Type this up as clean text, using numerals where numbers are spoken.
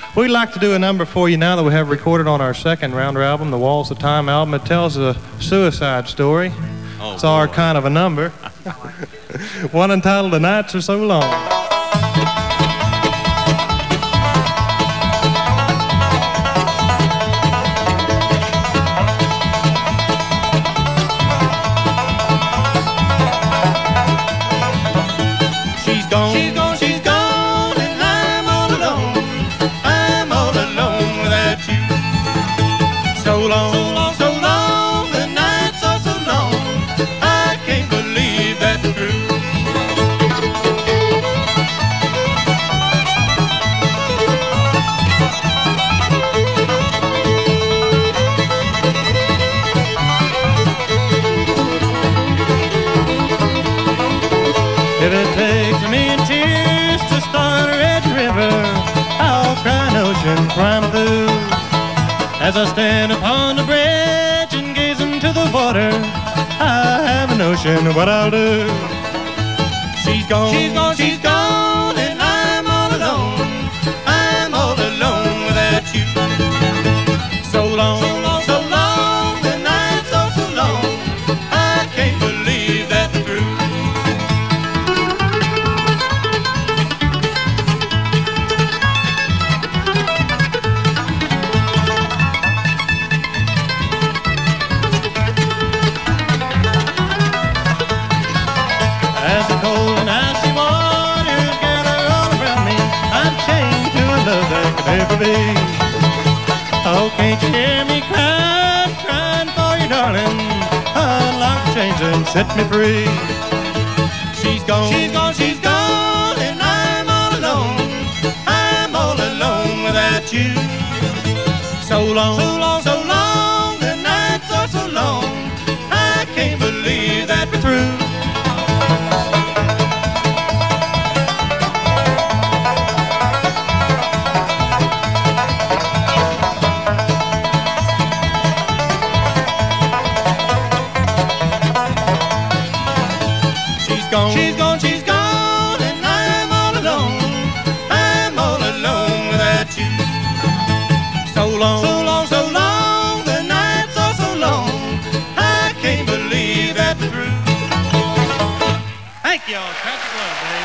We'd like to do a number for you now that we have recorded on our second Rounder album, the Waltz of Time album. It tells a suicide story. Oh, it's our boy. kind of a number. One entitled The Nights Are So Long. She's gone, she's gone, and I'm all alone. I'm all alone without you. So long, so long, the nights are so long. I can't believe that's true. If it takes me in tears to start a red river, I'll cry an ocean climb through. As I stand upon the bridge and gaze into the water, I have a notion of what I'll do. She's gone, she's gone, and I'm all alone. I'm all alone without you. So long, so long, the nights are so long. I can't believe that's true. As the cold and icy waters gather all around me, I'm chained to a love that could never be. Oh, can't you hear me crying, crying for you, darling? Unlock the chains and set me free. She's gone, she's gone, and I'm all alone. I'm all alone without you. So long, so long, the nights are so long. I can't believe that we're through. She's gone, and I'm all alone. I'm all alone without you. So long, so long, the nights are so long. I can't believe that we're through. Thank y'all. Patrick Love, baby.